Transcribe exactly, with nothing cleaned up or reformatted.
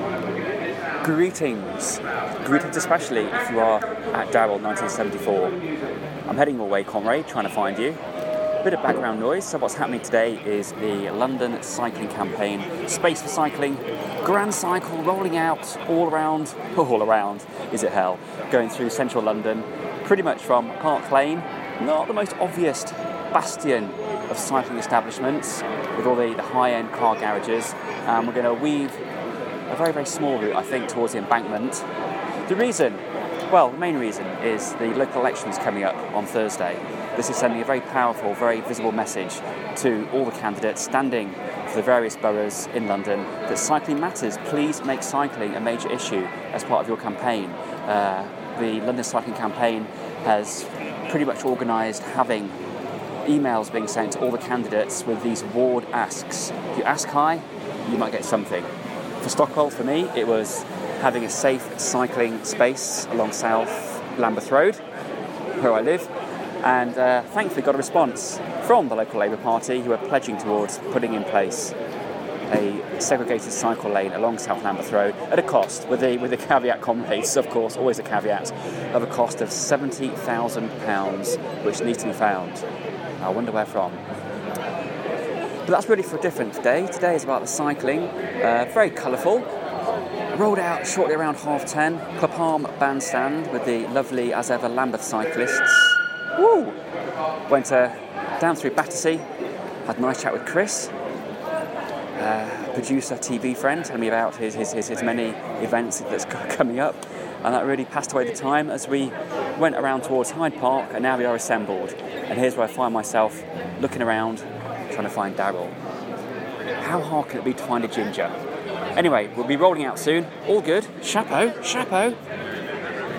Greetings. Greetings especially if you are at Darrell nineteen seventy-four. I'm heading your way, comrade, trying to find you. Bit of background noise, so what's happening today is the London cycling campaign, Space for Cycling, Grand Cycle rolling out all around, all around, is it hell, going through central London, pretty much from Park Lane, not the most obvious bastion of cycling establishments, with all the, the high-end car garages, and we're going to weave a very, very small route, I think, towards the embankment. The reason, well, the main reason is the local elections coming up on Thursday. This is sending a very powerful, very visible message to all the candidates standing for the various boroughs in London that cycling matters. Please make cycling a major issue as part of your campaign. Uh, the London Cycling Campaign has pretty much organised having emails being sent to all the candidates with these ward asks. If you ask high, you might get something. For Stockport, for me, it was having a safe cycling space along South Lambeth Road, where I live, and uh, thankfully got a response from the local Labour Party, who are pledging towards putting in place a segregated cycle lane along South Lambeth Road at a cost, with the with the caveat, comrades, of course, always a caveat, of a cost of seventy thousand pounds, which needs to be found. I wonder where from. But that's really for a different day. Today is about the cycling, uh, very colourful. Rolled out shortly around half ten, Club Palm bandstand with the lovely, as ever, Lambeth cyclists. Woo! Went uh, down through Battersea, had a nice chat with Chris, uh, producer, T V friend, telling me about his, his, his, his many events that's coming up. And that really passed away the time as we went around towards Hyde Park, and now we are assembled. And here's where I find myself looking around, trying to find Darrell. How hard can it be to find a ginger? Anyway, we'll be rolling out soon. All good. Chapeau, chapeau.